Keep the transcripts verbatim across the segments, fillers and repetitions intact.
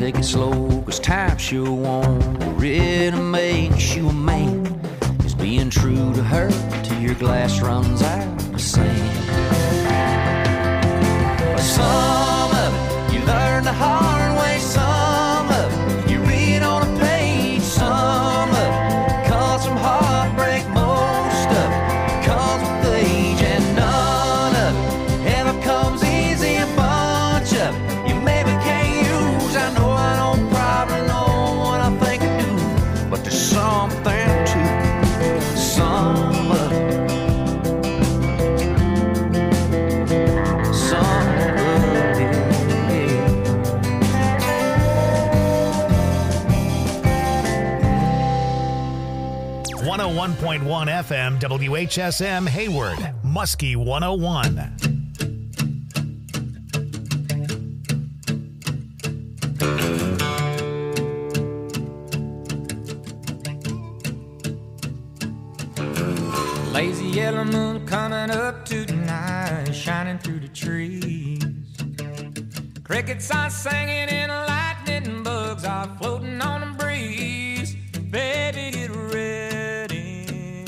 take it slow, cause time sure won't really make you a man. Is being true to her till your glass runs out of sand. Some of it you learn the hard way, some of it you read on a page, some of it comes from heartbreak, most of it comes with age, and none of it ever comes easy. A bunch of it you maybe can't use. I know I don't probably know what I think I do, but there's something to some of it. one oh one point one F M W H S M Hayward, Muskie one oh one. Lazy yellow moon coming up tonight, shining through the trees. Crickets are singing and lightning bugs are floating on the breeze. Baby, get ready.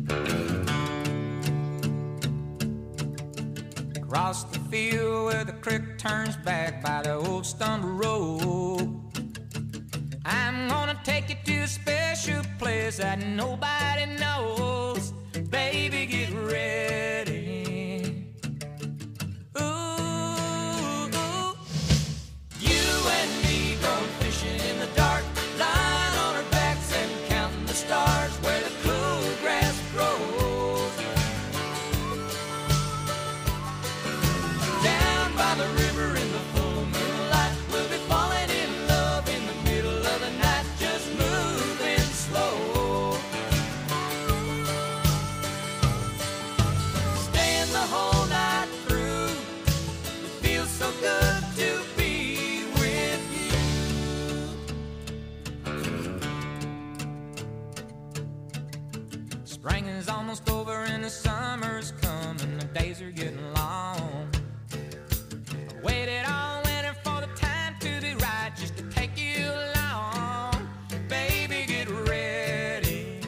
Across the field where the creek turns back by the old stone road, I'm gonna take you to a special place that nobody knows. Baby, get ready. Ooh, ooh. You and me going fishing in the dark, lying on our backs and counting the stars where the cool grass grows. Down by the river in the full moonlight, we'll be falling in love in the middle of the night, just moving slow. Staying the whole night through, it feels so good to be with you. Spring is almost over and the summer's coming, the days are getting long. I waited all winter for the time to be right, just to take you along. Baby, get ready.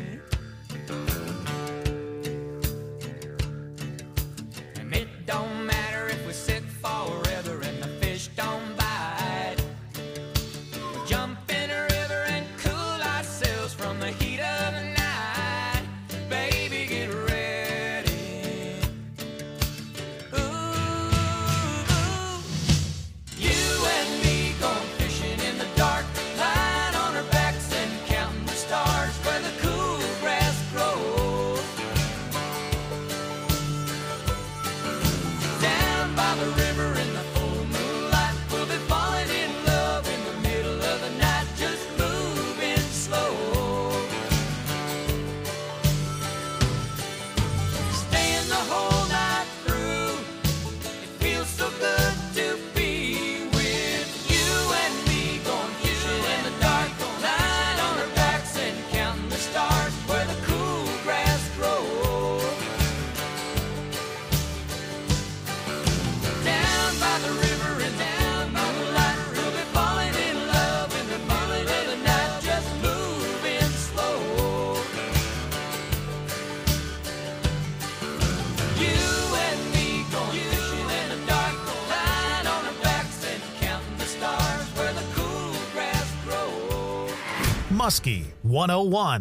And it don't matter if we sit forever and the fish don't bite. We'll jump in a river and cool ourselves from the heat of the night. Baby, get ready. Ooh, ooh. You and me going fishing in the dark, lying on our backs and counting the stars where the cool grass grows. Down by the river in the full moonlight, we'll be falling in love in the middle of the night, just moving slow. Staying the whole night through, it feels so good to be with you and me going fishing in the dark, lying on our backs and counting the stars where the cool grass grows. Down by the river and down by the light, we'll be falling in love in the middle of the night, just moving slow. You and me going fishing in the dark, lying on our backs and counting the stars where the cool grass grows. Muskie one oh one.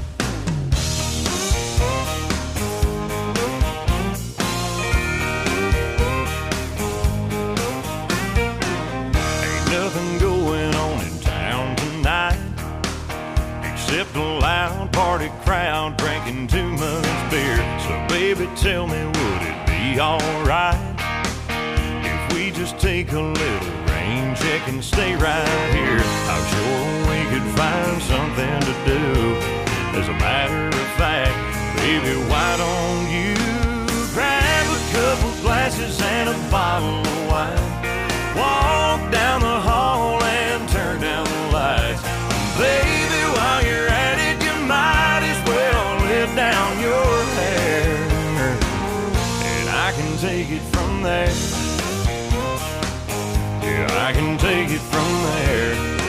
Ain't nothing going on in town tonight except a loud party crowd drinking too much beer. So baby, tell me, would it be alright if we just take a little rain check and stay right here? I'm sure we could find something to do. As a matter of fact, baby, why don't you grab a couple glasses and a bottle of wine, walk down the hall and turn down the lights. Baby, while you're at it, you might as well let down your hair, and I can take it from there. Yeah, I can take it from there.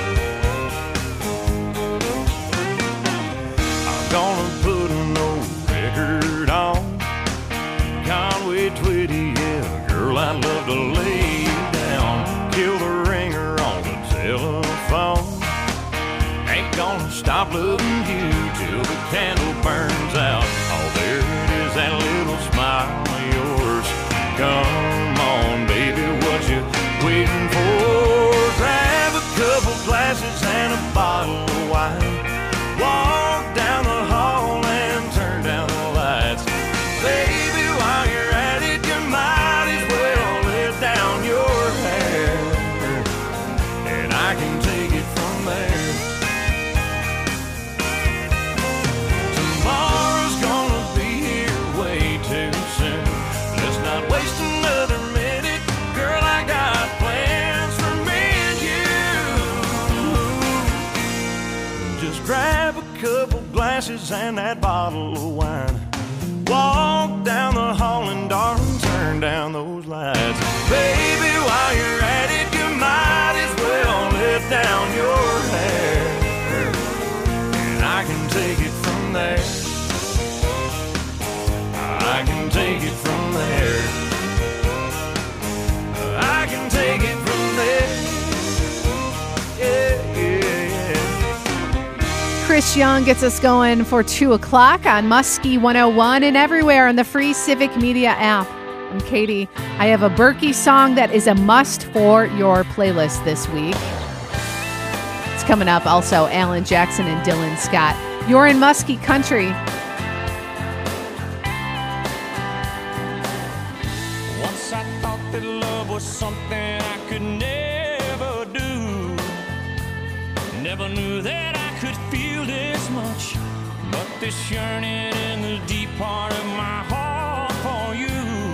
get twitty, yeah, girl, I'd love to lay you down. Kill the ringer on the telephone. Ain't gonna stop loving you till the candle burns out. Oh, there it is, that little smile of yours. Come on, baby, what you waiting for? Grab a couple glasses and a bottle of wine. Walk down the hall and turn down the lights. Baby, while you're at it, you might as well let down your hair, and I can take it from there. Tomorrow's gonna be here way too soon. Let's not waste another minute. Girl, I got plans for me and you. Just grab a couple glasses and that bottle of wine. Walk down the hall and darling, turn down those lights. Baby, while you're at it, you might as well let down your hair, and I can take it from there. I can take it from there. I can take it from there. Yeah, yeah, yeah. Chris Young gets us going for two o'clock on Muskie one oh one and everywhere on the free Civic Media app. I'm Katie. I have a Berkey song that is a must for your playlist this week. It's coming up. Also, Alan Jackson and Dylan Scott. You're in Muskie Country. Once I thought that love was something I could never do. Never knew that I could feel this much. But this yearning in the deep part of my heart for you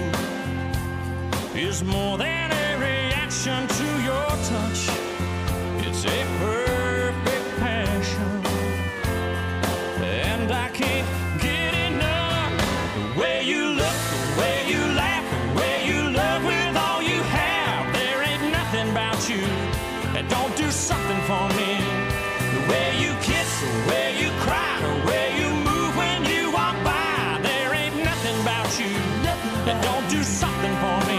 is more than a reaction to your touch. It's a perfect passion, and I can't get enough. The way you look, the way you laugh, the way you love with all you have. There ain't nothing about you that don't do something for me. The way you kiss, the way you cry, the way you move when you walk by. There ain't nothing about you that don't do something for me.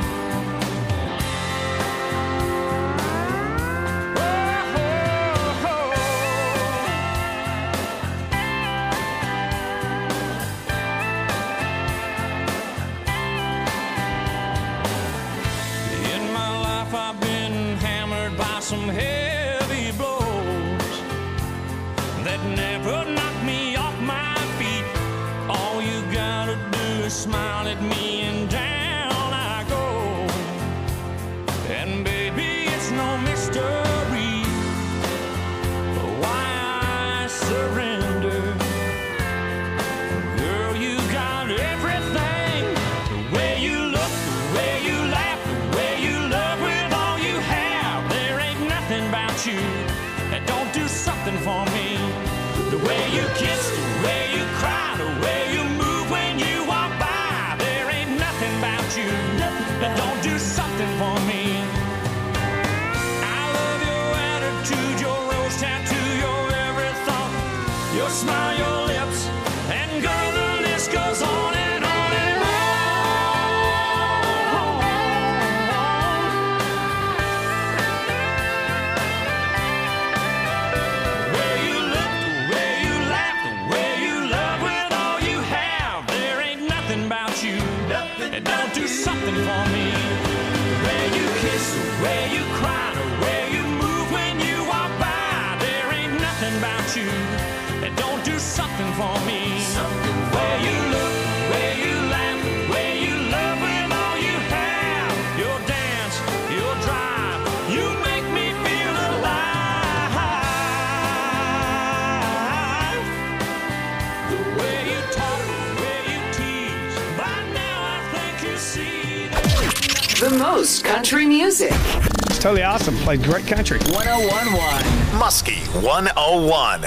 Some heavy blows that never knock me off my feet. All you gotta do is smile at me and down I go. And baby, it's no mystery why I surrender. Girl, you got everything. The way you look, the way you laugh, the way you love with all you have. There ain't nothing about you that don't do something for me. The way you kiss, the way you cry, the way you move when you walk by. There ain't nothing about you that don't do something for me. I love your attitude, your rose tattoo, your every thought, your smile, your lips, and girl, the list goes on and on and on. The way you look, the way you laugh, the way you love with all you have. There ain't nothing about you that don't do something for me. The way you kiss, the way you cry, the way you move when you walk by. There ain't nothing about you that don't do something for me. The way you look, the way you laugh, the way you love with all you have. Your dance, your drive, you make me feel alive. The way you talk, the way you tease, by now I think you see that. The most country music. It's totally awesome. Played great country. one oh one point one. Muskie one oh one.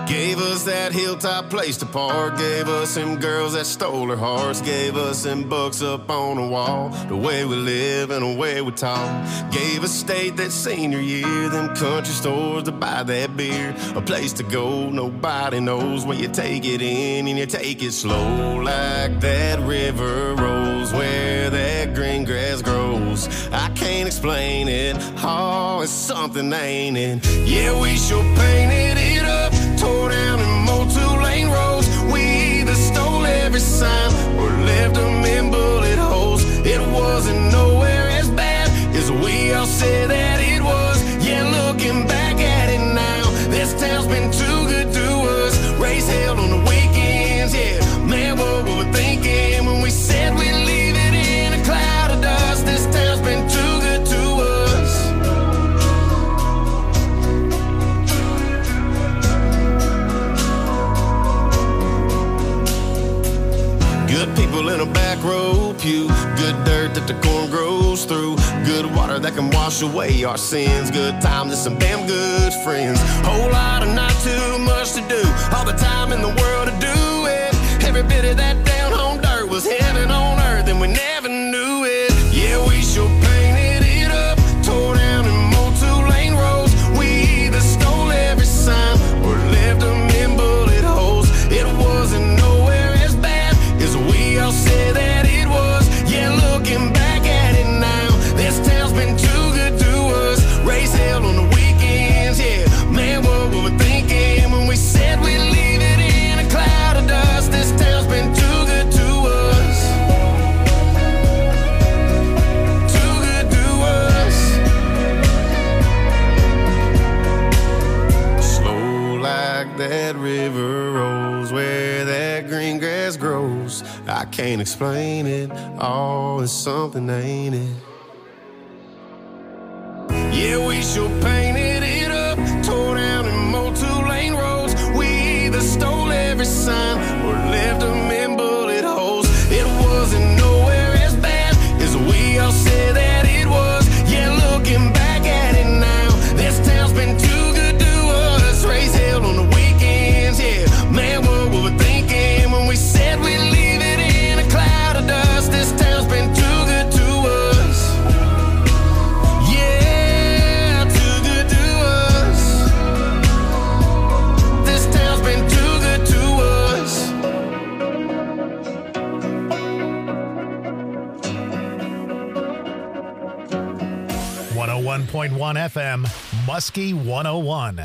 Gave us that hilltop place to park. Gave us them girls that stole our hearts. Gave us them books up on the wall. The way we live and the way we talk. Gave us state that senior year. Them country stores to buy that beer. A place to go, nobody knows. Where you take it in and you take it slow. Like that river rolls where that green grass grows. I can't explain it. Oh, it's something, ain't it? Yeah, we sure painted it up. Tore down and mowed two-lane roads. We either stole every sign or left them in bullet holes. It wasn't nowhere as bad as we all said that it was. Yeah, looking back at it now, this town's been too good to us. Race held on the weekends, yeah. Man, what were we thinking when we said we'd leave it in a cloud of dust? This town's been too good to us. Good people in a back row pew. Good dirt that the corn grows through. Good water that can wash away our sins. Good times and some damn good friends. Whole lot of not too much to do. All the time in the world to do it. Every bit of that down home dirt was heaven on earth and we never knew it. Yeah, we sure painted it up. Tore down and mowed two-lane roads. We either stole every sign or left them in bullet holes. It wasn't nowhere as bad as we all said that it was. Yeah, looking back at it now, this town's been too good to us. Race held on the weekends, yeah. Man, what were we thinking when we said we'd leave it in a cloud of dust? This town's been too good to us. Too good to us. Slow like that river rolls where that green grass grows. I can't explain it. Oh, it's something, ain't it? Yeah, we sure painted it up. Tore down and mowed two-lane roads. We either stole every sign or left them in bullet holes. It wasn't nowhere as bad as we all said that it was. Yeah, looking back at it now, this town's been too good to us. Race held on the weekends, yeah. Man, what were we thinking when we said we'd leave it in a cloud of dust? This town's been too good to us. Yeah, too good to us. This town's been too good to us. one oh one point one F M, Muskie one oh one.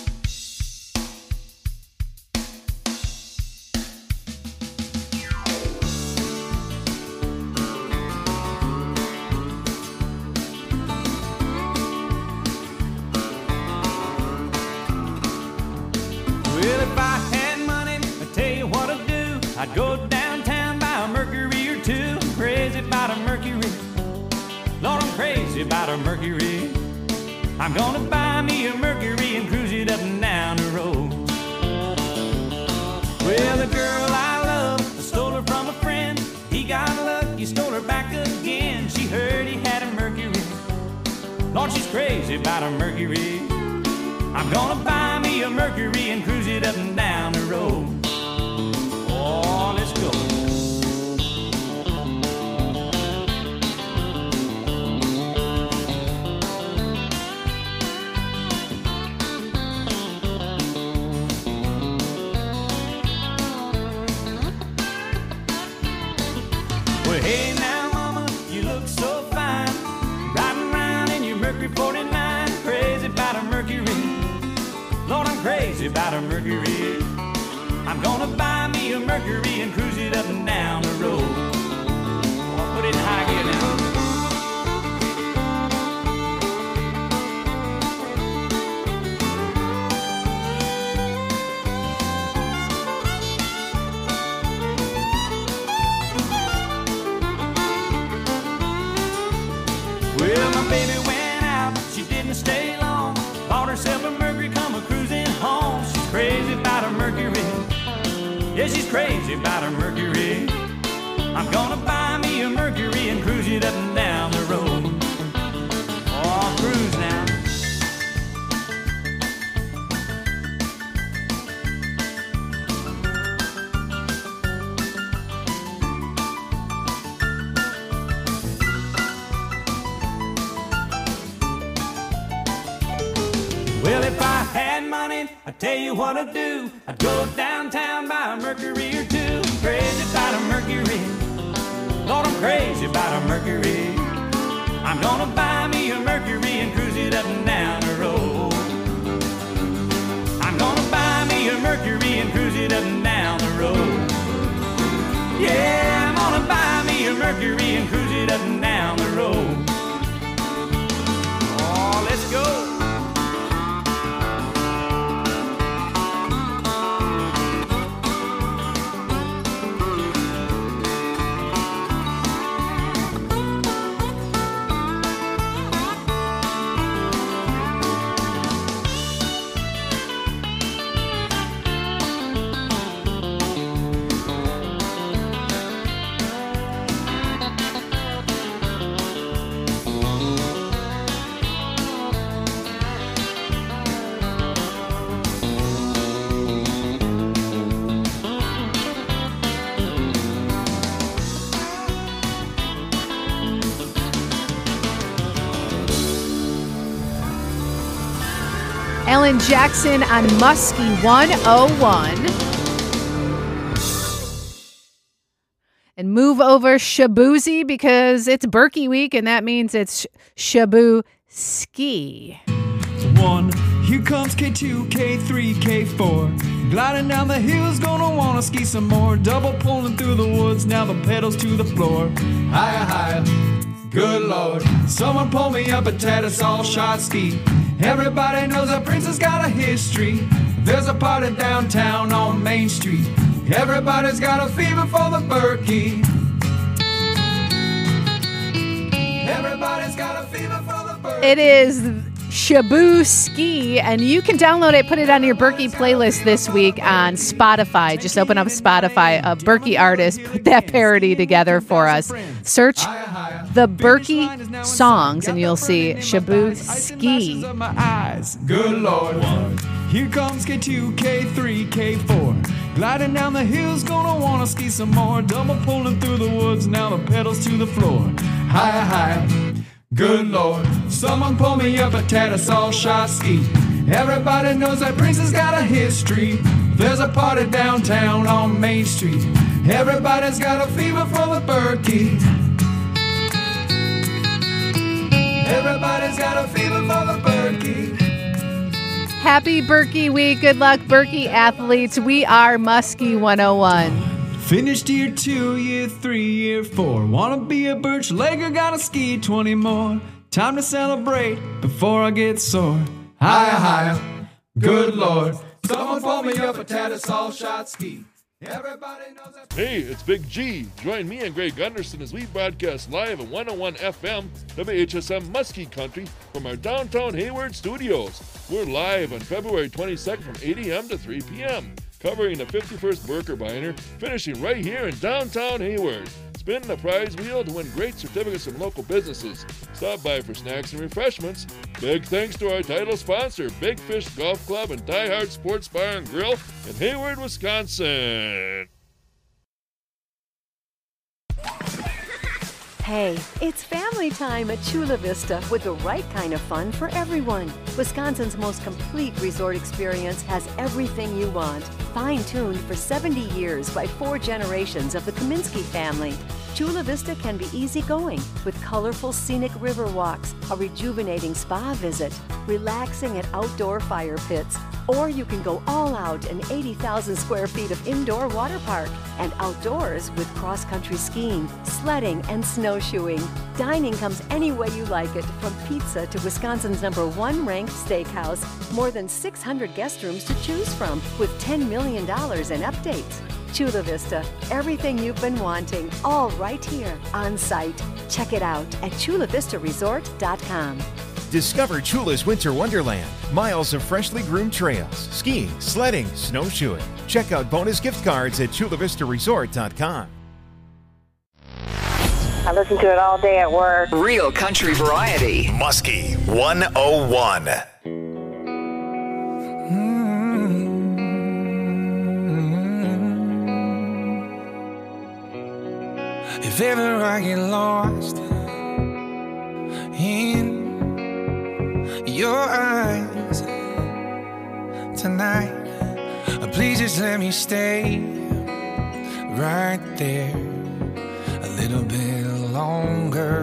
Well, if I had money, I'd tell you what I'd do. I'd go downtown, buy a Mercury or two. I'm crazy about a Mercury. Lord, I'm crazy about a Mercury. I'm gonna buy me a Mercury and cruise it up and down the road. Well, the girl I love, I stole her from a friend. He got lucky, stole her back again. She heard he had a Mercury. Lord, she's crazy about a Mercury. I'm gonna buy me a Mercury and cruise it up and down the road. Oh, let's go. Well, hey now, mama, you look so fine. Riding around in your Mercury forty-nine. Crazy about a Mercury. Lord, I'm crazy about a Mercury. I'm gonna buy me a Mercury and cruise it up and down the road. Oh, put it in high gear now. Well, my baby went out, she didn't stay long. Bought herself a Mercury, come a cruising home. She's crazy about a Mercury. Yeah, she's crazy about a Mercury. I'm gonna buy me a Mercury and cruise it up and down the road. Oh, cruise now. rain, I tell you what I'd do. I'd go downtown, buy a Mercury or two. Crazy about a Mercury. Lord, I'm crazy about a Mercury. I'm gonna buy me a Mercury and cruise it up and down the road. I'm gonna buy me a Mercury and cruise it up and down the road. Yeah, I'm gonna buy me a Mercury and cruise it up and down the road. Oh, let's go. Alan Jackson on Muskie one oh one. And move over Shabuzi because it's Berkey week and that means it's Shabu Ski. One, here comes K two, K three, K four. Gliding down the hills, gonna wanna ski some more. Double pulling through the woods, now the pedals to the floor. Higher, higher, good lord. Someone pull me up a Tattersall shot ski. Everybody knows that Prince has got a history. There's a party downtown on Main Street. Everybody's got a fever for the Berkey. Everybody's got a fever for the Berkey. It is Shabu Ski, and you can download it, put it on your Berkey playlist this week on Spotify. Just open up Spotify, a Berkey artist, put that parody together for us. Search the Berkey songs, and you'll see Shabu Ski. Good Lord. Here comes K two, K three, K four. Gliding down the hills, gonna wanna ski some more. Double pulling through the woods, now the pedals to the floor. Higher, higher. Good Lord, someone pull me up a Tattersall shot ski. Everybody knows that Prince has got a history. There's a party downtown on Main Street. Everybody's got a fever for the Berkey. Everybody's got a fever for the Berkey. Happy Berkey week. Good luck, Berkey athletes. We are Muskie one oh one. Finished year two, year three, year four. Wanna be a Birch Legger, gotta ski twenty more. Time to celebrate before I get sore. Higher, higher, good Lord. Someone pull me up a Tattersall shot ski. Everybody knows that. Hey, it's Big G. Join me and Greg Gunderson as we broadcast live on one oh one F M, W H S M Muskie Country from our downtown Hayward studios. We're live on February twenty-second from eight a.m. to three p.m. covering the fifty-first Birkebeiner, finishing right here in downtown Hayward. Spin the prize wheel to win great certificates from local businesses. Stop by for snacks and refreshments. Big thanks to our title sponsor, Big Fish Golf Club and Die Hard Sports Bar and Grill in Hayward, Wisconsin. Hey, it's family time at Chula Vista with the right kind of fun for everyone. Wisconsin's most complete resort experience has everything you want. Fine-tuned for seventy years by four generations of the Kaminsky family. Chula Vista can be easygoing with colorful scenic river walks, a rejuvenating spa visit, relaxing at outdoor fire pits, or you can go all out in eighty thousand square feet of indoor water park and outdoors with cross-country skiing, sledding, and snowshoeing. Dining comes any way you like it, from pizza to Wisconsin's number one ranked steakhouse. More than six hundred guest rooms to choose from with ten million dollars in updates. Chula Vista, everything you've been wanting, all right here on site. Check it out at chula vista resort dot com. Discover Chula's Winter Wonderland. Miles of freshly groomed trails, skiing, sledding, snowshoeing. Check out bonus gift cards at chula vista resort dot com. I listen to it all day at work. Real country variety. Muskie one oh one. If ever I get lost in your eyes, tonight. Please just let me stay right there a little bit longer.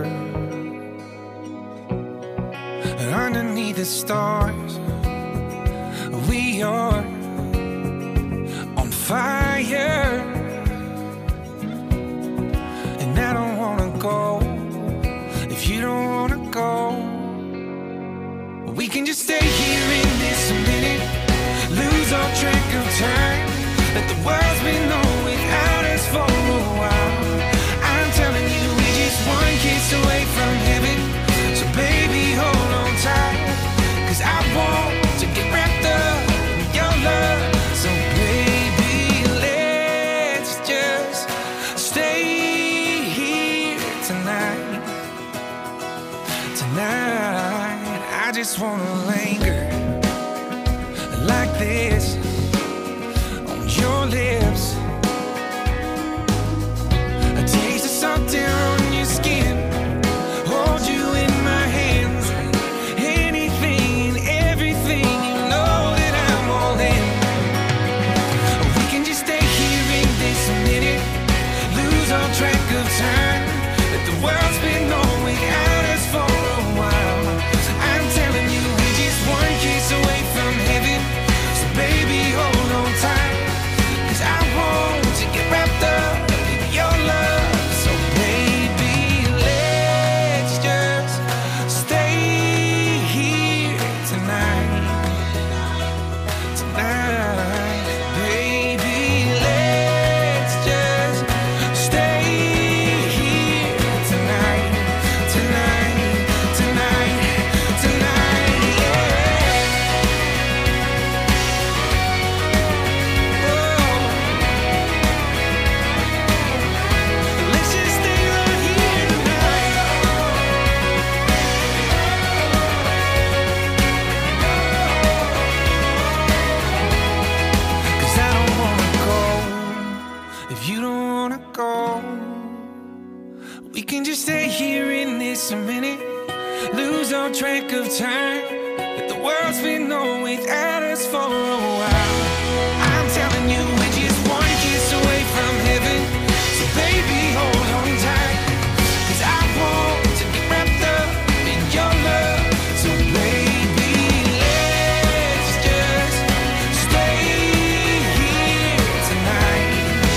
And underneath the stars, we are on fire. And I don't wanna go if you don't wanna go. We can just stay here in this minute, lose all track of time. Let the world spin on without us for a while. I'm telling you, we're just one kiss away from heaven. So baby, hold on tight, 'cause I want to get wrapped up in your love. So baby, let's just stay here tonight. Tonight, I just wanna linger like this on your lips. A taste of salt air on your skin, hold you in my hands. Anything, everything, you know that I'm all in. We can just stay here in this minute, lose all track of time. Let the world spin on without us for a while. I'm telling you, we're just one kiss away from heaven. So baby, hold on tight, 'cause I want to get wrapped up in your love. So baby, let's just stay here tonight. Tonight, baby, let's just stay here tonight. Tonight, tonight, tonight, yeah. Let's just stay right here tonight. 'Cause I don't wanna go if you don't wanna go. We can just stay here in this minute, lose all track of time. Let the world spin on without us for a while. I'm telling you, we're just one kiss away from heaven. So baby, hold on tight, 'cause I want to get wrapped up in your love. So baby, let's just stay here tonight.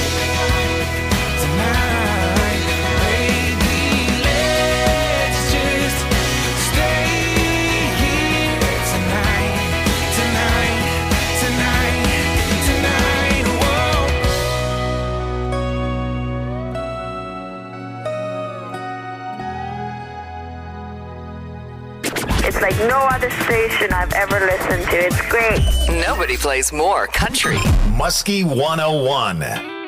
Tonight, baby, let's just stay here tonight. Tonight, tonight, tonight, whoa. It's like no other station I've ever listened to. It's great. Nobody plays more country. Muskie one oh one.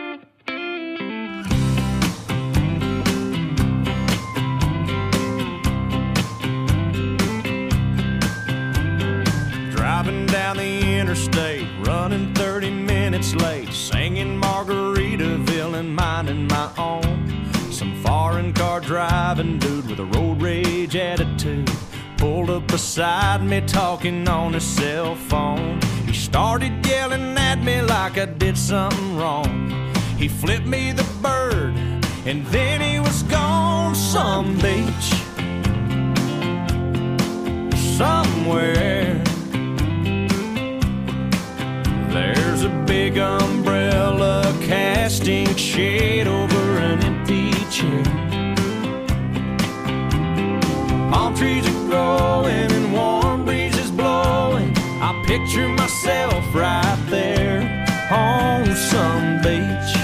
Driving down the interstate, running thirty minutes late, singing Margaritaville and minding my own. Some foreign car driving dude with a road rage attitude pulled up beside me talking on his cell phone. He started yelling at me like I did something wrong. He flipped me the bird and then he was gone. Some beach somewhere, there's a big umbrella casting shade over an empty chair. Palm trees are growing and warm breezes blowing. I picture myself right there on some beach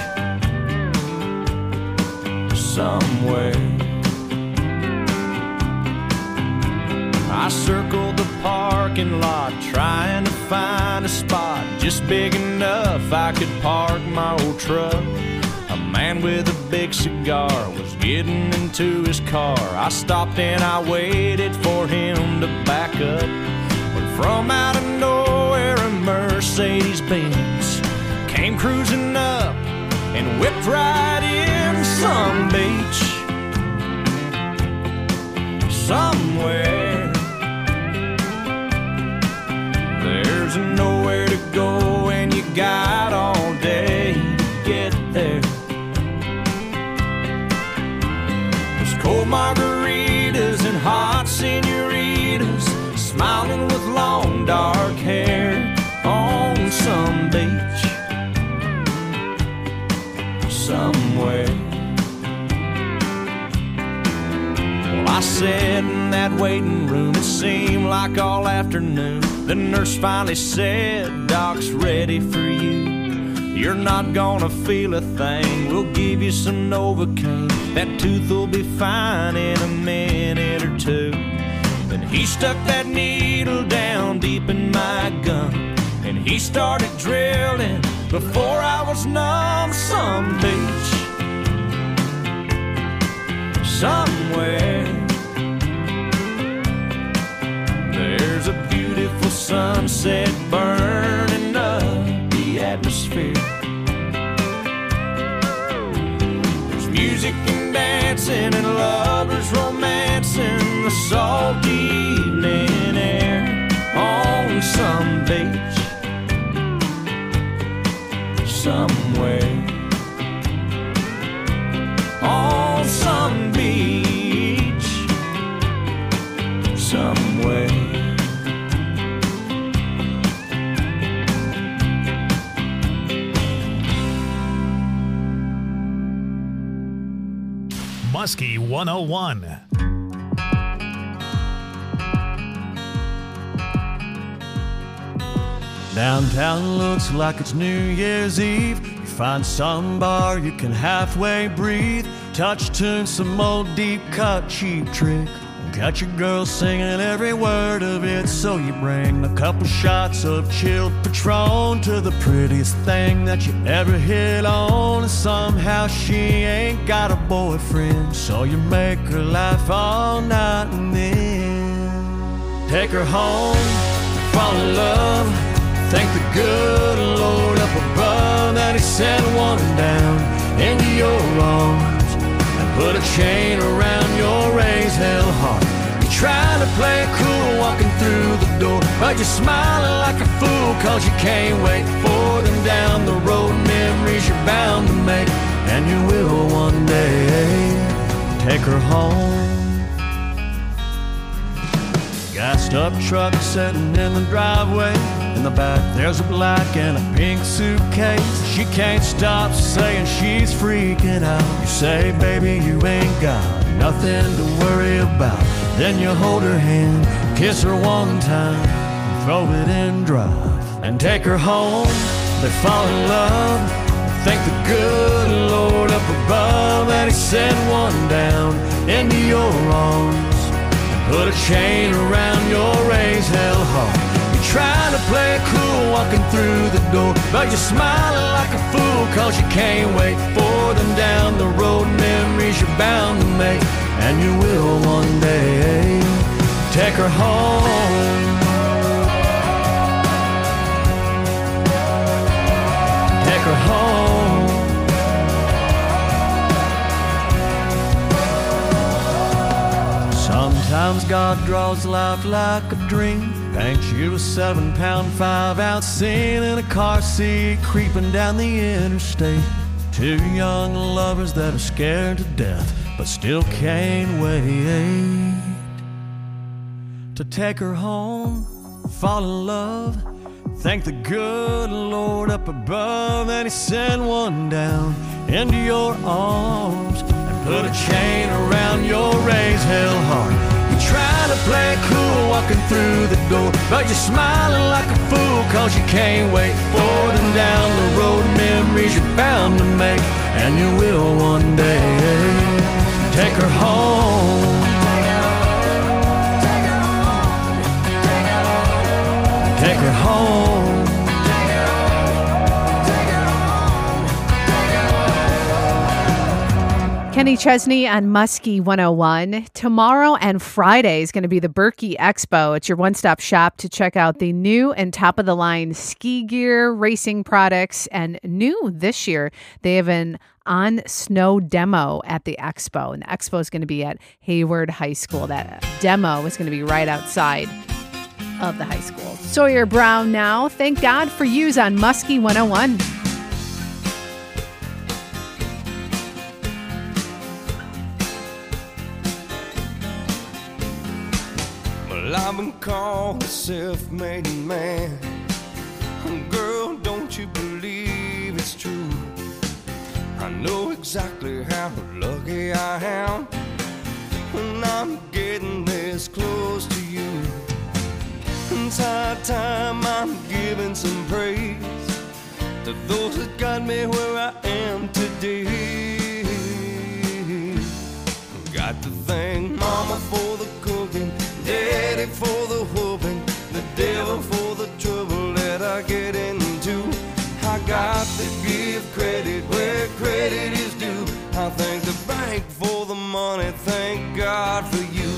somewhere. I circled the parking lot trying to find a spot just big enough I could park my old truck. A man with a big cigar was getting into his car. I stopped and I waited for him to back up. When from out of nowhere a Mercedes-Benz came cruising up and whipped right in. Some beach somewhere, there's nowhere to got all day to get there. There's cold margaritas and hot senoritas smiling with long dark hair on some beach somewhere. Well, I sat in that waiting room, it seemed like all afternoon. The nurse finally said, Doc's ready for you. You're not gonna feel a thing, we'll give you some Novocaine. That tooth will be fine in a minute or two. Then he stuck that needle down deep in my gum, and he started drilling before I was numb. Some beach somewhere, there's a beautiful sunset burning up the atmosphere. There's music and dancing and lovers romancing the salty evening air on some beach somewhere. On some beach somewhere. Muskie one oh one. Downtown looks like it's New Year's Eve. You find some bar you can halfway breathe. Touch tune, some old deep cut cheap trick. Got your girl singing every word of it. So you bring a couple shots of chilled Patron to the prettiest thing that you ever hit on. And somehow she ain't got a boyfriend, so you make her laugh all night and then take her home, fall in love. Thank the good Lord up above that he sent one down into your arms and put a chain around your raised hell heart. You're trying to play it cool walking through the door, but you're smiling like a fool cause you can't wait for them down the road. Memories you're bound to make, and you will one day take her home. Gassed up truck sitting in the driveway. In the back there's a black and a pink suitcase. She can't stop saying she's freaking out. You say, baby, you ain't got nothing to worry about. Then you hold her hand, kiss her one time, and throw it in drive and take her home. They fall in love. Thank the good Lord up above that he sent one down into your arms and put a chain around your raised hell heart. Trying to play it cool walking through the door, but you're smiling like a fool cause you can't wait for them down the road. Memories you're bound to make, and you will one day take her home. Take her home. Sometimes God draws life like a dream, paints you a seven pound, five ounce scene in a car seat creeping down the interstate. Two young lovers that are scared to death but still can't wait to take her home, fall in love. Thank the good Lord up above that he sent one down into your arms and put a chain around your raised hell heart. Trying to play it cool walking through the door, but you're smiling like a fool cause you can't wait for them down the road. Memories you're bound to make, and you will one day take her home. Take her home. Kenny Chesney on Muskie one oh one. Tomorrow and Friday is going to be the Berkey Expo. It's your one-stop shop to check out the new and top-of-the-line ski gear, racing products, and new this year, they have an on-snow demo at the expo. And the expo is going to be at Hayward High School. That demo is going to be right outside of the high school. Sawyer Brown now. Thank God for Yous on Muskie one oh one. Well, I've been called a self-made man. Girl, don't you believe it's true? I know exactly how lucky I am when I'm getting this close to you. It's high time I'm giving some praise to those that got me where I am today. Got to thank Mama for the cooking, Daddy for the whooping, the devil for the trouble that I get into. I got to give credit where credit is due. I thank the bank for the money, thank God for you.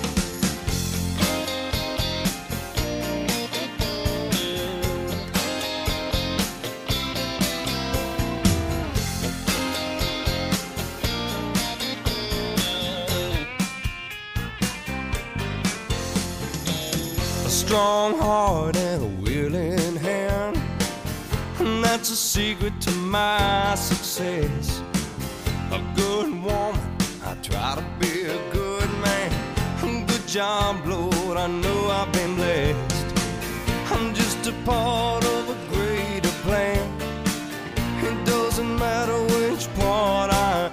A strong heart and a willing hand, and that's a secret to my success. A good woman, I try to be a good man. Good job, Lord, I know I've been blessed. I'm just a part of a greater plan. It doesn't matter which part I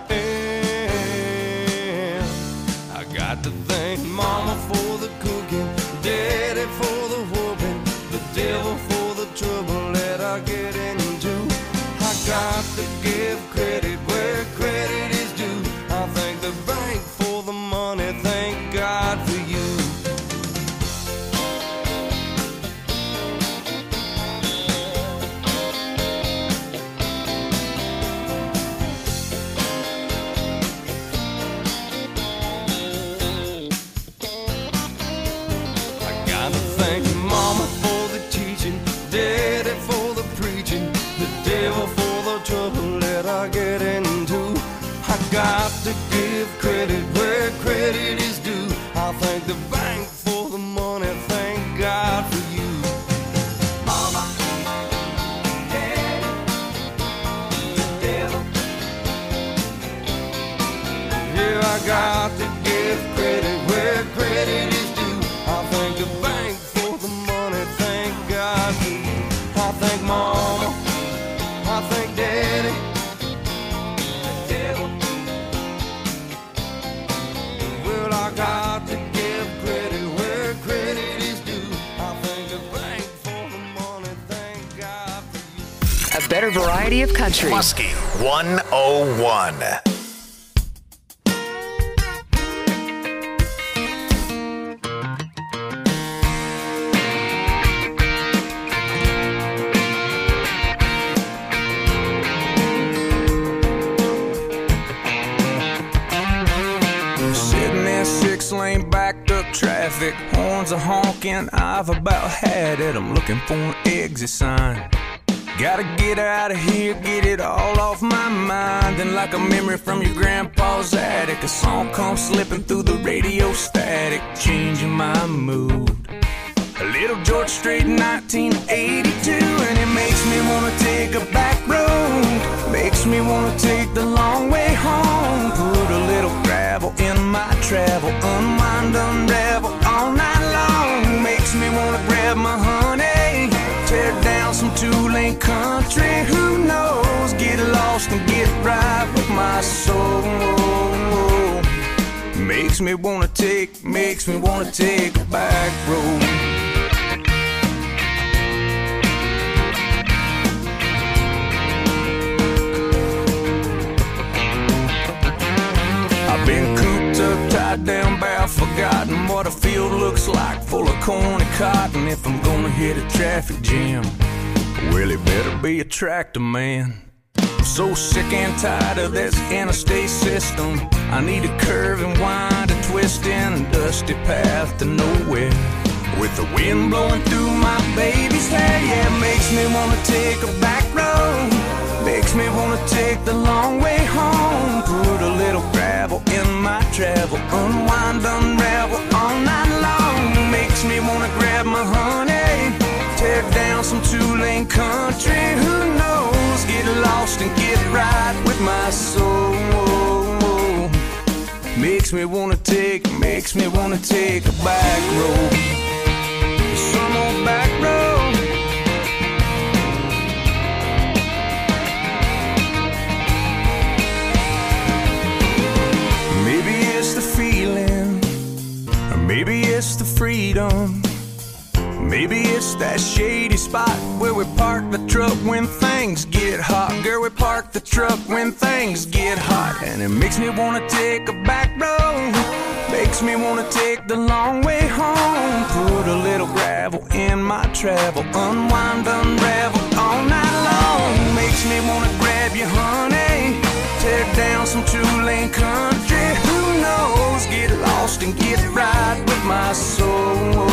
am. I got to thank Mama for the cooking, Daddy for the whooping, the devil for the trouble that I get into. I got to give credit where credit is due. I thank the bank for the money, thank God for you. I gotta thank Mama for the teaching, Daddy for the preaching, the devil for the trouble that I get into. I got to give credit where credit is due. I thank the bank for the money, thank God for you. Mama, Daddy, the devil. Yeah, I got to give credit where credit is due. I thank the bank for the money, thank God for you. I thank Mama, I thank Daddy, the devil. Well, I got to give credit where credit is due. I thank the bank for the money, thank God for you. A better variety of country. Muskie one oh one. Sitting in six lane backed up traffic, horns are honking, I've about had it. I'm looking for an exit sign. Gotta get out of here, get it all off my mind. And like a memory from your grandpa's attic, a song comes slipping through the radio static, changing my mood. A little George Strait, nineteen eighty-two, and it makes me wanna take a back road, makes me wanna take the long way home. Put a little gravel in my travel, unwind, unravel all night long. Makes me wanna grab my honey, tear down some two-lane country. Who knows? Get lost and get right with my soul. Makes me wanna take, makes me wanna take a back road. I've been cooped up, tied down, bound, forgotten what a field looks like, full of corn and cotton. If I'm gonna hit a traffic jam, well, it better be a tractor man. I'm so sick and tired of this interstate system. I need a curve and wind and twist in a dusty path to nowhere, with the wind blowing through my baby's hair. Yeah, it makes me wanna take a back road, makes me wanna take the long way home. Put a little gravel in my travel, unwind, unravel all night long. Makes me wanna grab my honey, tear down some two-lane country. Who knows? Get lost and get right with my soul. Makes me wanna take, makes me wanna take a back road. Some old back road. Maybe it's the feeling, or maybe it's the freedom. Maybe it's that shady spot where we park the truck when things get hot. Girl, we park the truck when things get hot. And it makes me wanna take a back road. Makes me wanna take the long way home. Put a little gravel in my travel. Unwind, unravel all night long. Makes me wanna grab you, honey. Tear down some two-lane country. Who knows? Get lost and get right with my soul.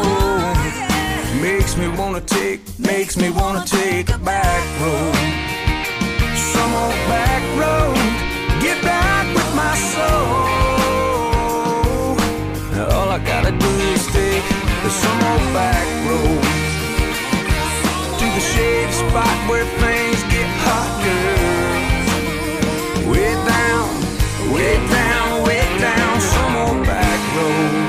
Makes me wanna take, makes me wanna take a back road. Some old back road. Get back with my soul. All I gotta do is take some old back road to the shady spot where things get hot, girl. Way down, way down, way down, some old back road.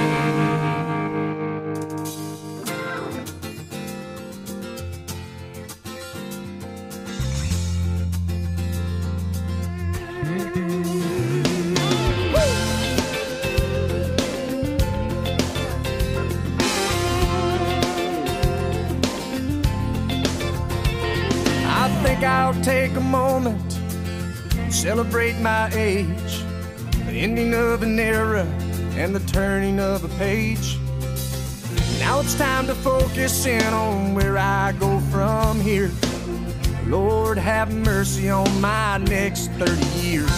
I'll take a moment and celebrate my age, the ending of an era and the turning of a page. Now it's time to focus in on where I go from here. Lord, have mercy on my next thirty years.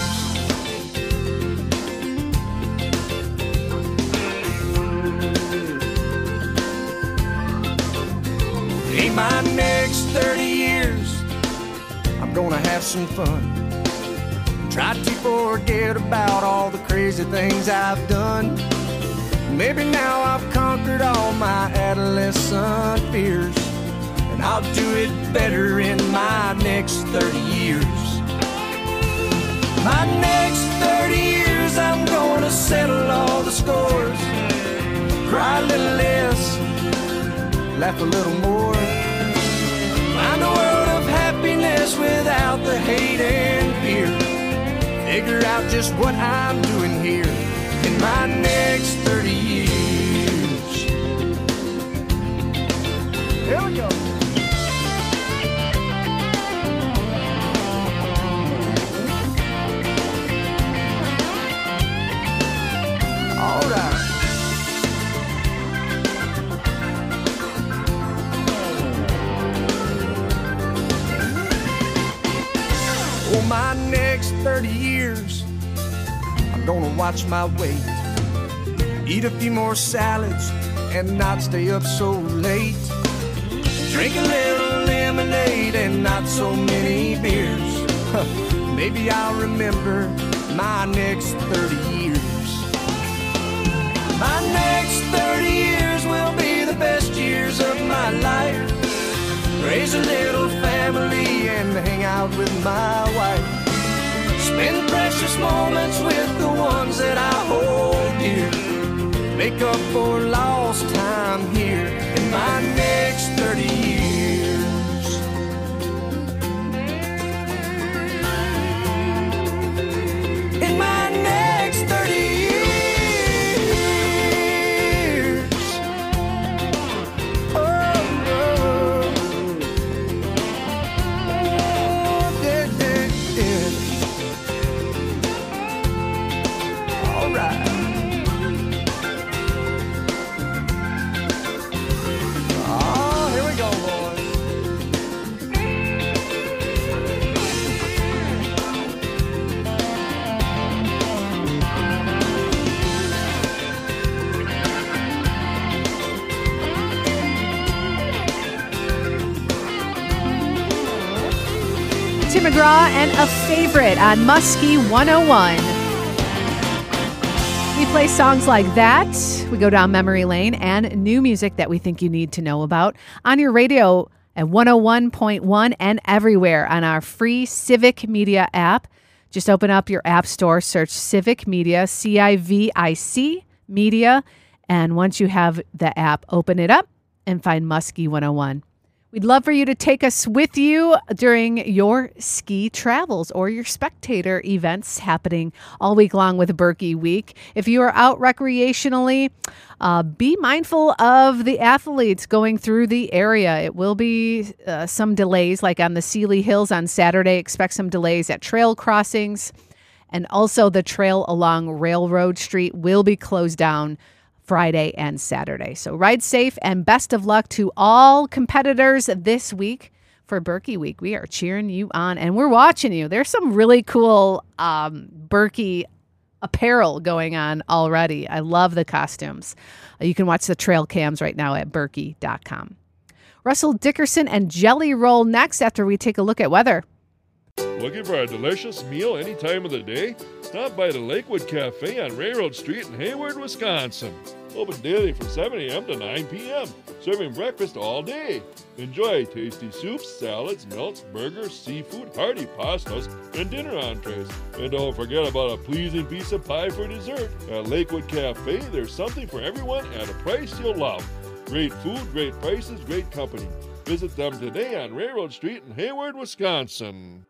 In my next thirty years, I'm gonna have some fun. Try to forget about all the crazy things I've done. Maybe now I've conquered all my adolescent fears, and I'll do it better in my next thirty years. My next thirty years, I'm gonna settle all the scores. Cry a little less, laugh a little more. Find a world of happiness without the hate and fear. Figure out just what I'm doing here in my next thirty years. Here we go. All right. For my next thirty years, I'm gonna watch my weight, eat a few more salads, and not stay up so late. Drink a little lemonade and not so many beers. Maybe I'll remember my next thirty years. My next thirty years will be the best years of my life. Raise a little family and hang out with my wife. Spend precious moments with the ones that I hold dear. Make up for lost time here in my next thirty years. In my next thirty years. Tim McGraw and A Favorite on Muskie one oh one. We play songs like that. We go down memory lane and new music that we think you need to know about on your radio at one oh one point one and everywhere on our free Civic Media app. Just open up your app store, search Civic Media, C I V I C Media, and once you have the app, open it up and find Muskie one oh one. We'd love for you to take us with you during your ski travels or your spectator events happening all week long with Berkey Week. If you are out recreationally, uh, be mindful of the athletes going through the area. It will be uh, some delays, like on the Sealy Hills on Saturday. Expect some delays at trail crossings. And also the trail along Railroad Street will be closed down Friday and Saturday. So ride safe and best of luck to all competitors this week for Berkey Week. We are cheering you on and we're watching you. There's some really cool um, Berkey apparel going on already. I love the costumes. Uh, you can watch the trail cams right now at berkey dot com. Russell Dickerson and Jelly Roll next after we take a look at weather. Looking for a delicious meal any time of the day? Stop by the Lakewood Cafe on Railroad Street in Hayward, Wisconsin. Open daily from seven a.m. to nine p.m., serving breakfast all day. Enjoy tasty soups, salads, melts, burgers, seafood, hearty pastas, and dinner entrees. And don't forget about a pleasing piece of pie for dessert. At Lakewood Cafe, there's something for everyone at a price you'll love. Great food, great prices, great company. Visit them today on Railroad Street in Hayward, Wisconsin.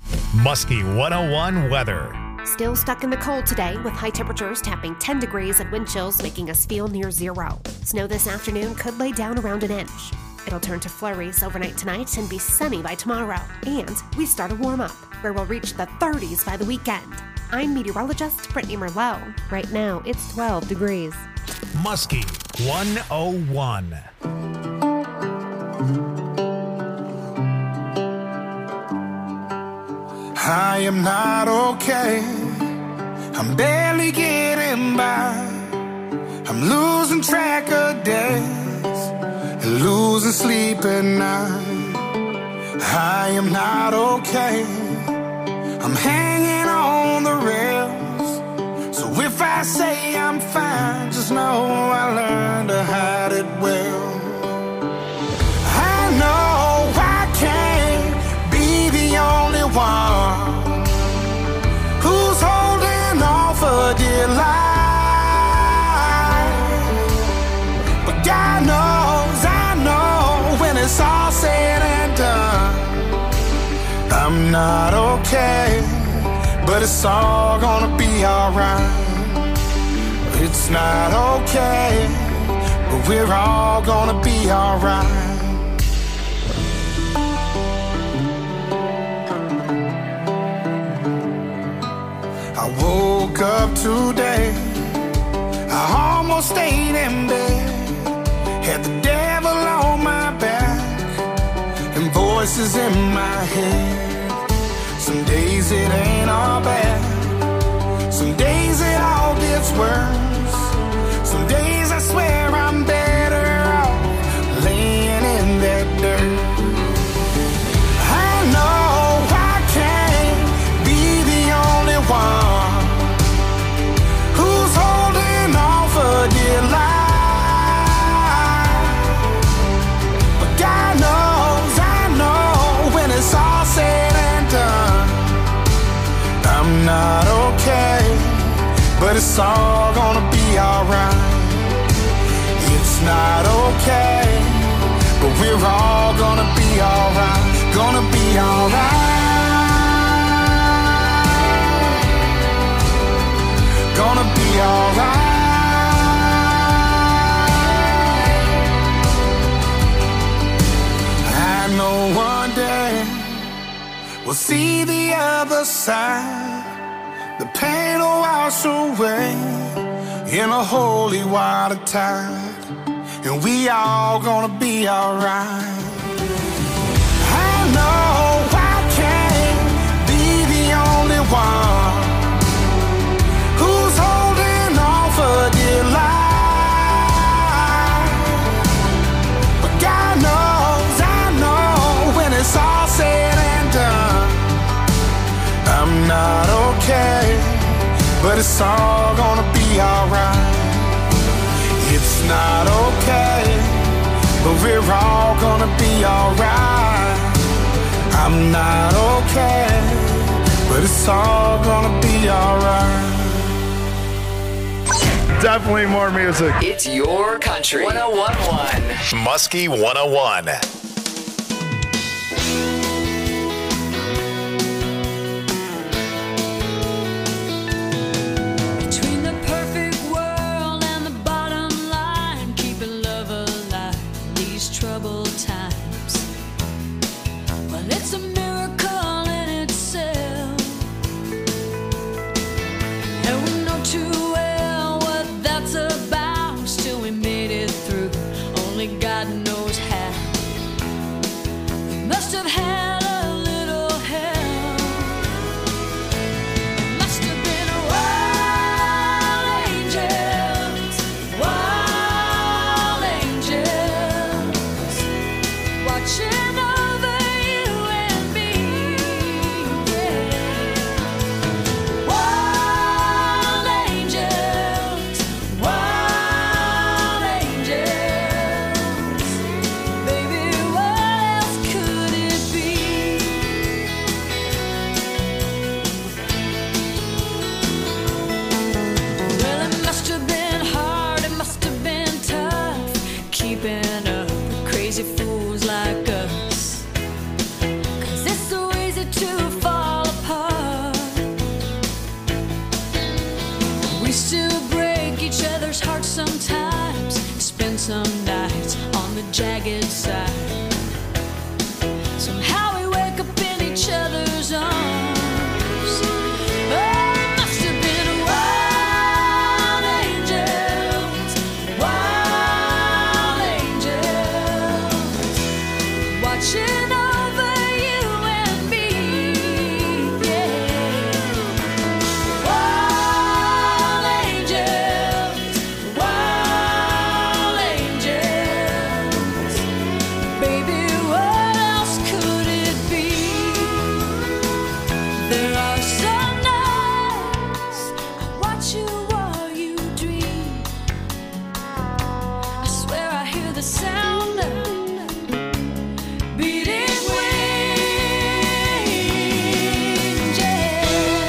Muskie one oh one weather. Still stuck in the cold today with high temperatures tapping ten degrees and wind chills making us feel near zero. Snow this afternoon could lay down around an inch. It'll turn to flurries overnight tonight and be sunny by tomorrow. And we start a warm up where we'll reach the thirties by the weekend. I'm meteorologist Brittany Merlot. Right now it's twelve degrees. Muskie one oh one. I am not okay. I'm barely getting by. I'm losing track of days, losing sleep at night. I am not okay. I'm hanging on the rails. So if I say I'm fine, just know I learned to hide it well. I know I can't be the only one who's holding on for dear life. But God knows, I know, when it's all said and done, I'm not okay, but it's all gonna be alright. It's not okay, but we're all gonna be alright. I woke up today, I almost stayed in bed, had the devil on my back, and voices in my head. Some days it ain't all bad, some days it all gets worse. Some days I swear I'm better off laying in that dirt. I know I can't be the only one who's holding on for dear life. But God knows, I know, when it's all said and done, I'm not okay, but it's all gonna be alright. It's not okay, but we're all gonna be alright. Gonna be alright. Gonna be alright. I know one day we'll see the other side. The pain will wash away in a holy water tide, and we all gonna be alright. I know I can't be the only one who's holding on for dear life. But God knows, I know, when it's all said and done, I'm not okay, but it's all gonna be be alright. It's not okay, but we're all gonna be alright. I'm not okay, but it's all gonna be alright. Definitely more music. It's your country. one oh one point one. Muskie one oh one. Between the perfect world and the bottom line, keeping love alive in these troubled times. Well, it's a miracle in itself, and we know too well what that's about. Still, we made it through. Only God knows how. We must have had a little help. Must have been wild angels, wild angels, watching over you and me. Yeah. Wild angels, wild angels. Baby, what else could it be? Well, it must have been hard, it must have been tough, keeping up with crazy fools like us. 'Cause it's so easy to fall apart. We still break each other's hearts sometimes, spend some nights on the jagged side. Somehow we wake up in each other's arms. Oh, it must have been wild angels, wild angels, watching over you and me. Yeah. Wild angels, wild angels. Baby, what else could it be? There are some nights I watch you while you dream. I swear I hear the sound of beating wings. Yeah.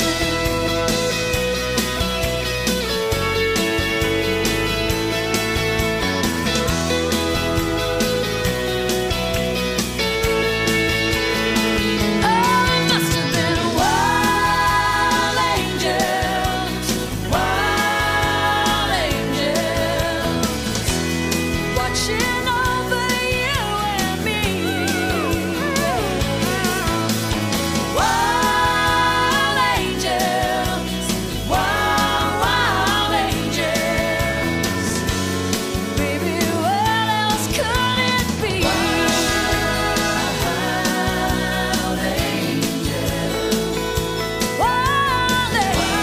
Oh, it must have been wild angels, wild angels, watching over you and me. Wild angels, wild, wild angels. Baby, what else could it be? Wild angels, wild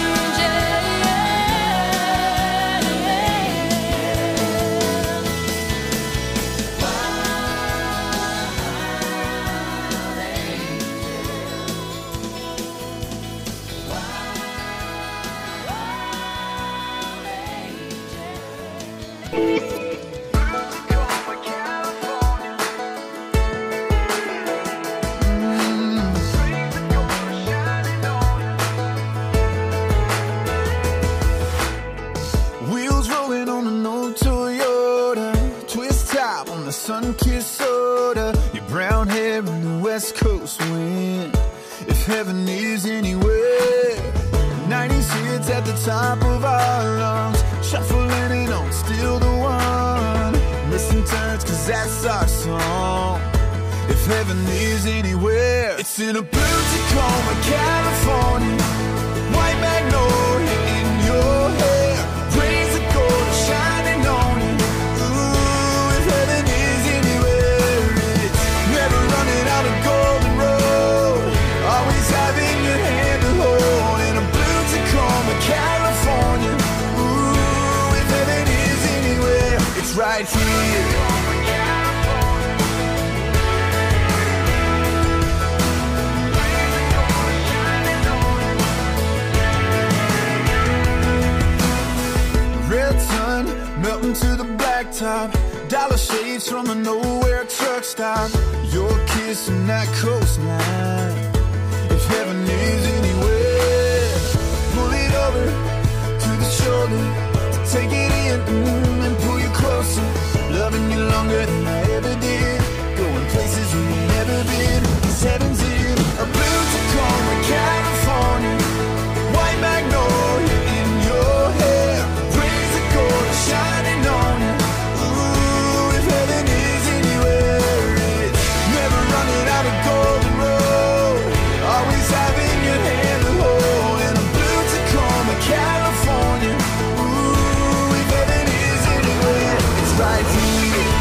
Wheels rolling on an old Toyota, twist top on the sun-kissed soda, your brown hair in the West Coast wind. If heaven is anywhere, nineties hits at the top of our lungs, shuffling it on, still the one. Missing turns, 'cause that's our song. If heaven is anywhere, it's in a blue Tacoma, California, white magnolia in your hair, rays of gold are shining on you. Ooh, if heaven is anywhere, it's never running out of golden road, always having your hand to hold in a blue Tacoma, California. Ooh, if heaven is anywhere, it's right here. shades from a nowhere truck stop. Your kiss and that coastline. If heaven is anywhere, pull it over to the shoulder to take it in mm, and pull you closer. Loving you longer than I ever did. Going places we've never been. Cause heaven's in a blue Tacoma, California. White magnolia in your hair. Rays of gold are shining on you. Ooh, if heaven is anywhere, it's never running out of golden road. Always having your hand to hold. In a blue Tacoma, California. Ooh, if heaven is anywhere, it's right here.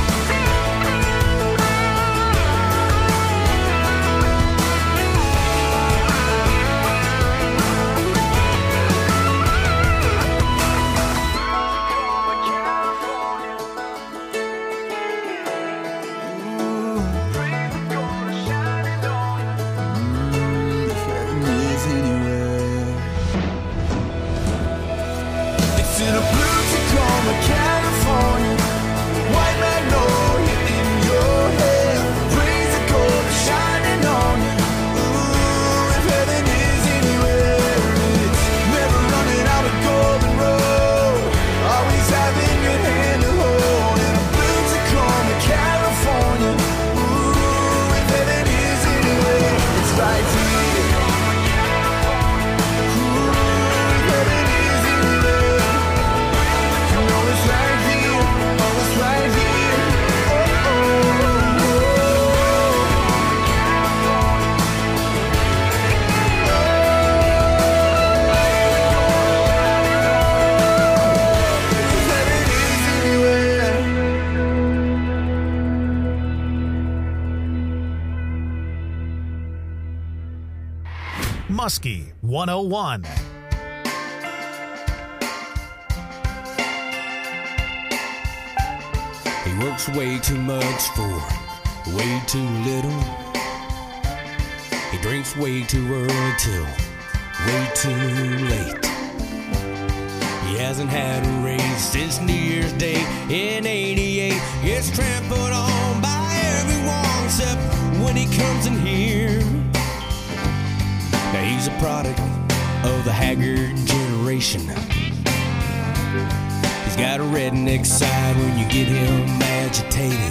In a blue Tacoma, California. White magnolia in your hair. Rays of gold are shining on you. Ooh, if heaven is anywhere, it's never running out of golden road. Always having your hand to hold. In a blue Tacoma, California. Ooh, if heaven is anywhere, it's right here. Muskie one oh one. He works way too much for way too little. He drinks way too early till way too late. He hasn't had a raise since New Year's Day in eighty-eight. Gets trampled on by everyone except when he comes in here. Now he's a product of the haggard generation. He's got a redneck side when you get him agitated.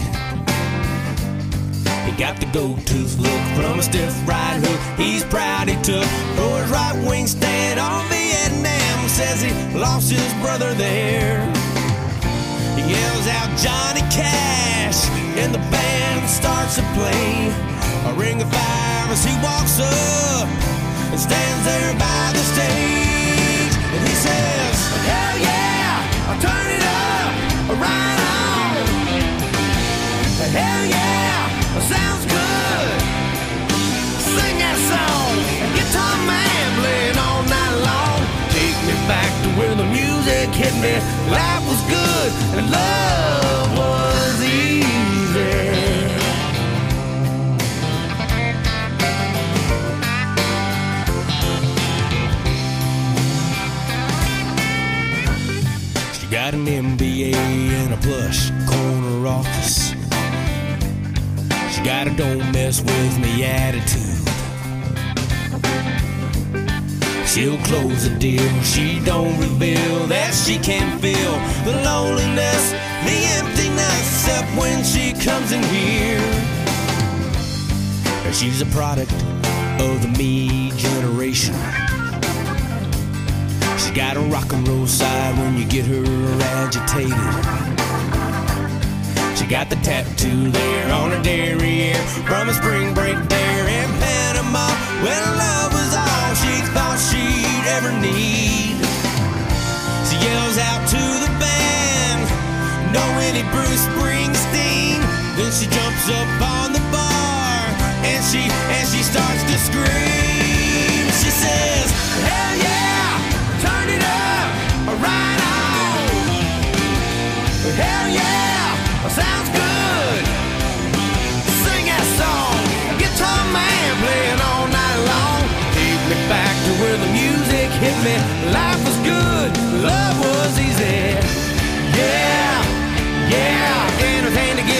He got the gold-tooth look from a stiff right hook he's proud he took for his right-wing stand on Vietnam. Says he lost his brother there. He yells out Johnny Cash and the band starts to play a ring of fire as he walks up and stands there by the stage. And he says, hell yeah, I'll turn it up, right on. Hell yeah, sounds good. Sing that song, guitar man playing all night long. Take me back to where the music hit me. Life was good and love was easy. Got an M B A and a plush corner office. She got a don't mess with me attitude. She'll close a deal, she don't reveal that she can feel the loneliness, the emptiness, except when she comes in here. She's a product of the me generation. She got a rock and roll side when you get her agitated. She got the tattoo there on her derriere from a spring break there in Panama, when love was all she thought she'd ever need. She yells out to the band, know any Bruce Springsteen? Then she jumps up on the bar and she and she starts to scream. She says, hell yeah, turn it up, right on. Hell yeah, sounds good. Sing that song, guitar man playing all night long. Take me back to where the music hit me. Life was good, love was easy. Yeah, yeah, anything to get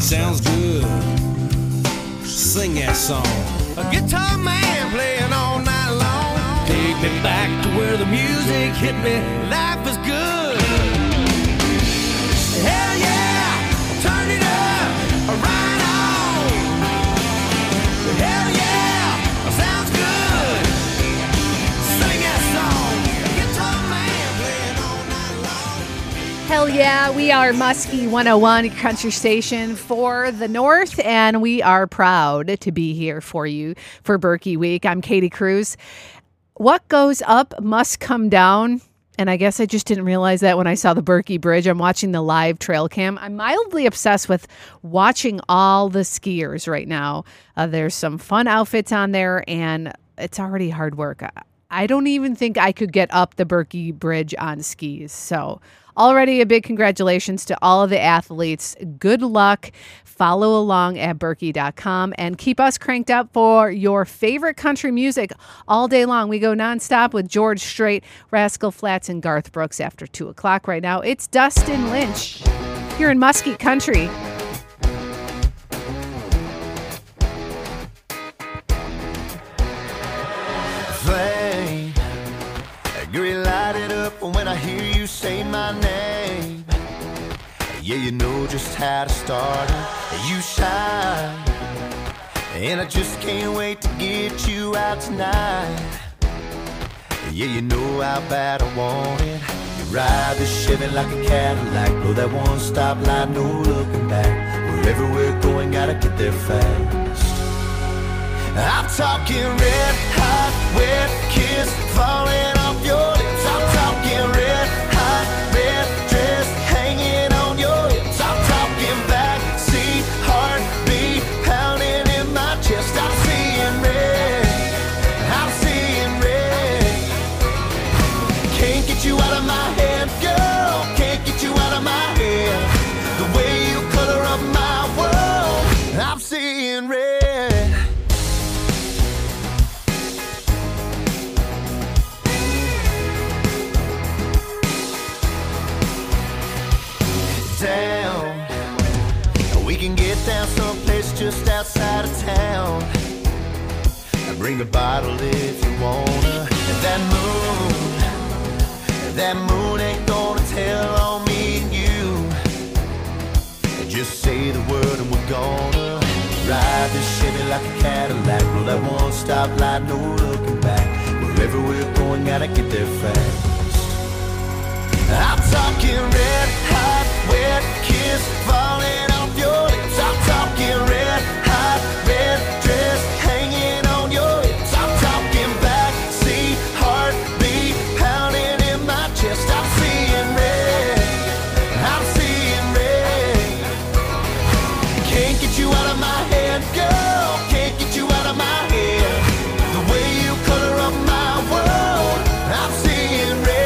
sounds good. Sing that song. A guitar man playing all night long. Take me back to where the music hit me. Life is good. Hell yeah, turn it up, right on. Hell yeah, sounds good. Sing that song. Guitar man playing all night long. Hell yeah, we are Muskie one oh one Country Station for the North, and we are proud to be here for you for Berkey Week. I'm Katie Cruz. What goes up must come down. And I guess I just didn't realize that when I saw the Berkey Bridge. I'm watching the live trail cam. I'm mildly obsessed with watching all the skiers right now. Uh, there's some fun outfits on there, and it's already hard work. I, I don't even think I could get up the Berkey Bridge on skis. So already a big congratulations to all of the athletes. Good luck. Follow along at Berkey dot com and keep us cranked up for your favorite country music all day long. We go nonstop with George Strait, Rascal Flatts, and Garth Brooks after two o'clock right now. It's Dustin Lynch here in Muskie Country. Flame, green light it up when I hear you say my name. Yeah, you know just how to start it. You shine, and I just can't wait to get you out tonight. Yeah, you know how bad I want it. You ride the Chevy like a Cadillac, blow that one stop light, no looking back. Wherever we're going, gotta get there fast. I'm talking red hot, wet kiss falling off your lips. I'm talking red hot, red dress hanging on your hips. I'm talking backseat heartbeat pounding in my chest. I'm seeing red, I'm seeing red. Can't get you out of my head, girl. Can't get you out of my head. The way you color up my world, I'm seeing red. Down, we can get down someplace just outside of town. Bring a bottle if you wanna. And that moon, that moon ain't gonna tell on me and you. Just say the word and we're gonna ride this Chevy like a Cadillac. Roll that one stop light, no looking back. Wherever we're going, gotta get there fast. I'm talking red hot, wet kiss falling off your lips. I'm talking red hot, red dress hanging on your hips. I'm talking backseat heartbeat pounding in my chest. I'm seeing red, I'm seeing red. Can't get you out of my head, girl. Can't get you out of my head. The way you color up my world, I'm seeing red.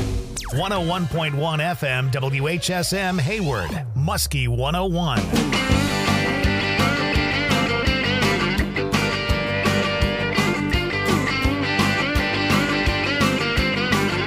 one oh one point one F M W H S M Hayward, Muskie one oh one.